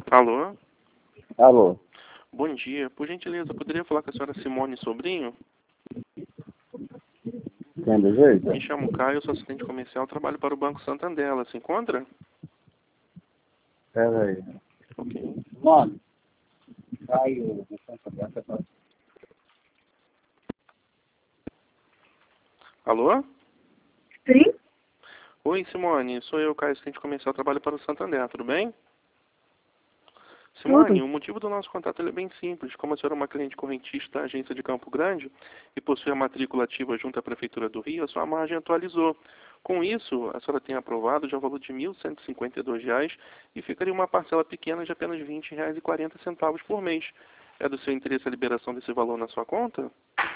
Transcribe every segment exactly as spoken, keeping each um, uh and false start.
Alô? Alô? Bom dia. Por gentileza, poderia falar com a senhora Simone Sobrinho? Quem deseja? Me chamo Caio, sou assistente comercial, trabalho para o Banco Santander. Ela se encontra? Pera aí. Ok. Mano, Caio. Alô? Sim? Oi, Simone. Sou eu, Caio, assistente comercial, trabalho para o Santander. Tudo bem? Simone, Tudo. o motivo do nosso contato ele é bem simples. Como a senhora é uma cliente correntista da agência de Campo Grande e possui a matrícula ativa junto à Prefeitura do Rio, a sua margem atualizou. Com isso, a senhora tem aprovado já o valor de mil cento e cinquenta e dois reais e ficaria uma parcela pequena de apenas vinte reais e quarenta centavos por mês. É do seu interesse a liberação desse valor na sua conta?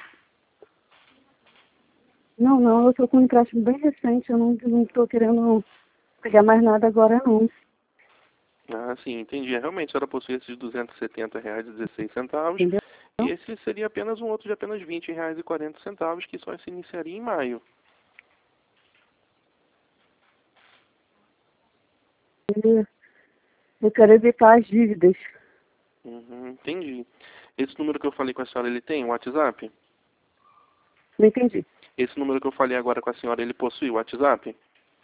Não, não, eu estou com um empréstimo bem recente, eu não não estou querendo pegar mais nada agora não. Ah, sim, entendi. Realmente, a senhora possui esses duzentos e setenta reais e dezesseis centavos Entendeu? e esse seria apenas um outro de apenas vinte reais e quarenta centavos que só se iniciaria em maio. E eu quero evitar as dívidas. Uhum, entendi. Esse número que eu falei com a senhora, ele tem um WhatsApp? Não entendi. Esse número que eu falei agora com a senhora, ele possui o WhatsApp?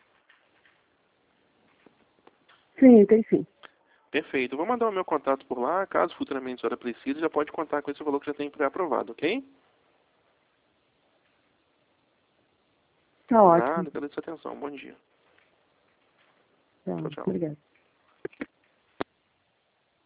Sim, tem sim. Perfeito. Eu vou mandar o meu contato por lá. Caso futuramente a senhora precise, já pode contar com esse valor que já tem pré-aprovado, ok? Tá ótimo. Nada, agradeço a atenção. Bom dia. Tá, Tchau, tchau. obrigada.